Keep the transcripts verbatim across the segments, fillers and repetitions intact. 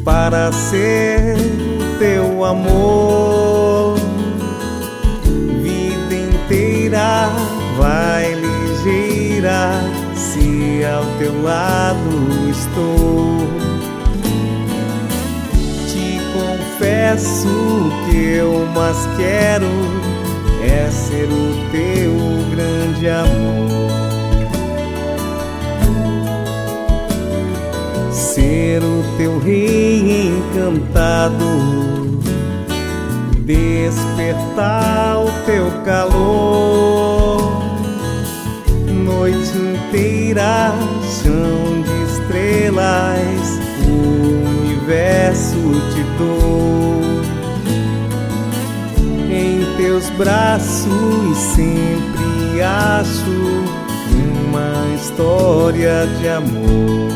para ser o teu amor. Vida inteira vai ligeira se ao teu lado estou. Te confesso que eu mais quero é ser o teu grande amor. Ser o teu rei encantado, despertar o teu calor. Noite inteira, chão de estrelas, o universo te dou. Em teus braços sempre acho uma história de amor.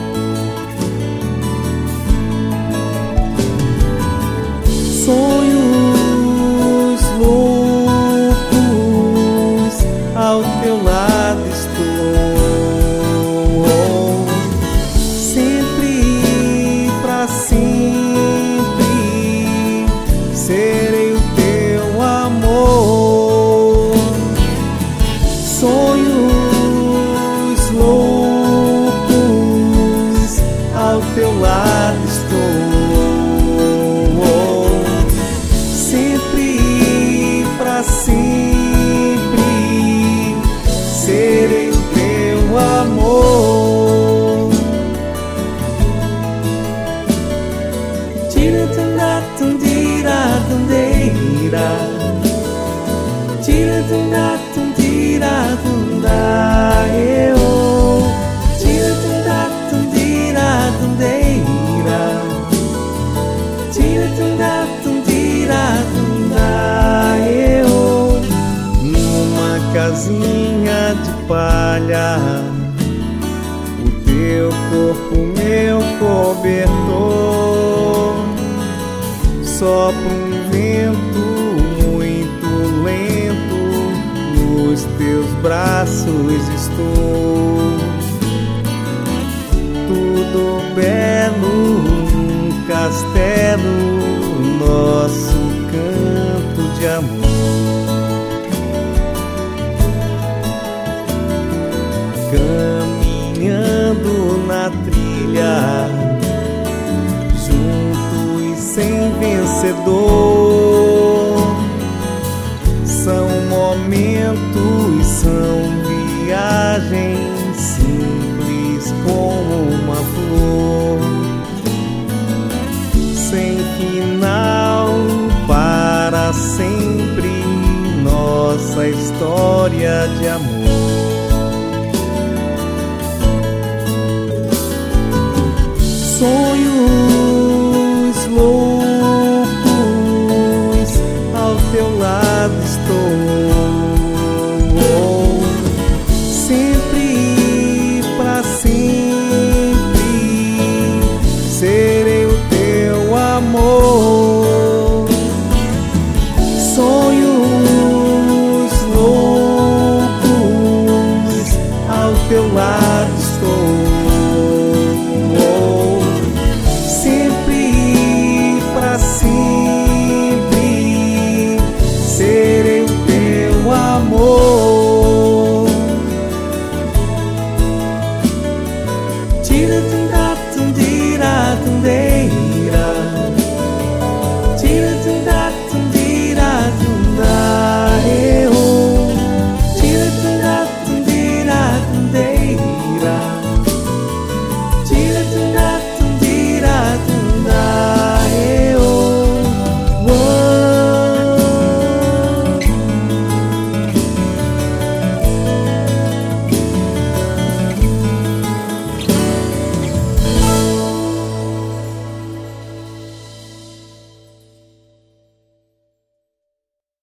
Sonhos loucos, ao teu lado estou, sempre pra sempre serei o teu amor. Sonhos loucos, ao teu lado estou, sempre serei o teu amor. Tira tunda tundira tundeira, tira tunda tundira tunda eu. Tira tunda tundira tundeira, tira tunda tundira tunda eu. Casinha de palha, o teu corpo meu cobertor. Sopra um vento muito lento, nos teus braços estou. Tudo belo, um castelo, nosso canto de amor. Caminhando na trilha, juntos sem vencedor. São momentos, são viagens simples como uma flor, sem final, para sempre, nossa história de amor. Sonhos loucos, ao teu lado estou, sempre pra sempre serei o teu amor. Sonhos loucos, ao teu lado estou, serei o teu amor. Tira